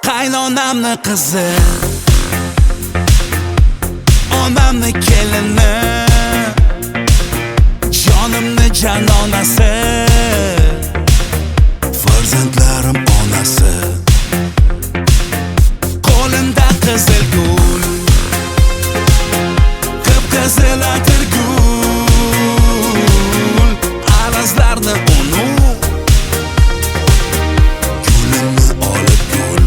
qaynonamni qizi, onamni kelini, jonimni janonasi, farzandlarim onasi. Qo'limda qizil gul, qip-qizil atirgul, arazlarni unib, gulimni olib gul.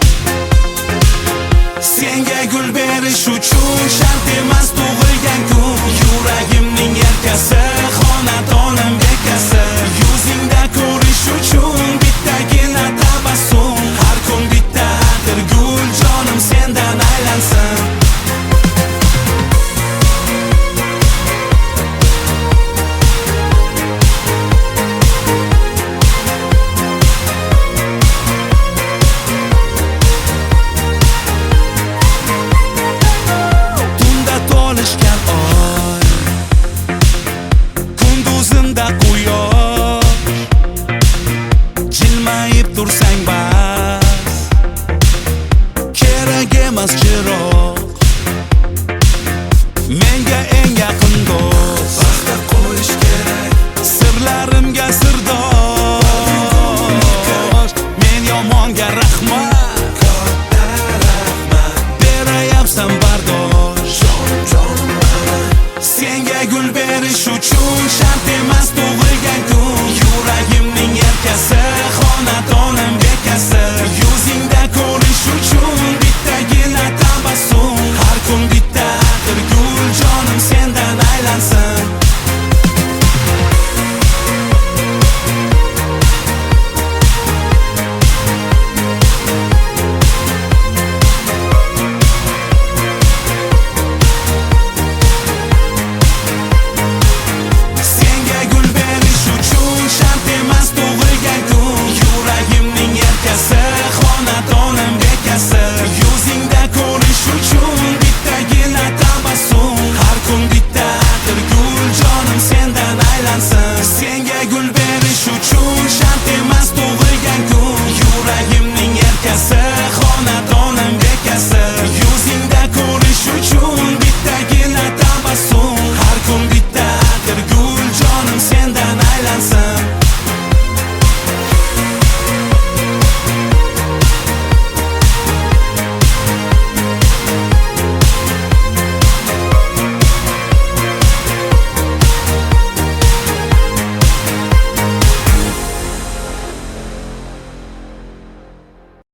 Senga gul berish uchun shart emas tug'ilgan kun. Yuragimning erkasi, xonadonim bekasi. Yuzingda ko'rish uchun bittagina tabassum. Har kun bitta atirgul, jonim sendan aylansin. Tunda to'lishgan oy, kunduzimda quyosh, jilmayib tursang bas, kerak emas chiroq. Menga eng yaqin do'st, vaqtda qo'yish kerak sirlarimga sirdosh. Men yomonga rahmat, katta rahmat berayapsan bardosh. Senga gul berish uchun shart emas tug'ilgan kun. Yuragimning erkasi, xonadonim bekasi.